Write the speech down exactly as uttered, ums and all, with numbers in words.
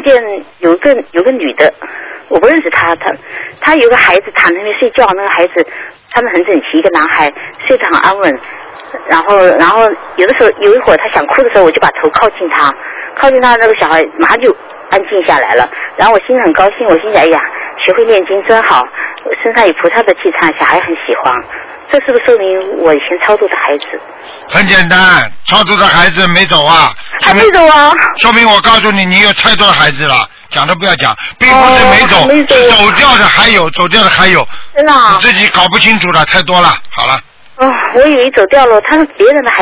见有个有个女的，我不认识她，她她有个孩子躺在那边睡觉，那个孩子穿得很整齐，一个男孩睡得很安稳。然后然后有的时候有一会儿他想哭的时候，我就把头靠近他，靠近他，那个小孩马上就安静下来了。然后我心里很高兴，我心想，哎呀，学会念经真好，身上有菩萨的气场，小孩很喜欢。这是不是说明我以前超度的孩子？ 很简单，超度的孩子没走啊， 还没走啊？ 说明我告诉你，你有太多的孩子了，讲都不要讲，并不是没走， 哦、没走走掉的还有，走掉的还有。 真的、啊？ 你自己搞不清楚了，太多了。好了。 哦，我以为走掉了，他是别人的孩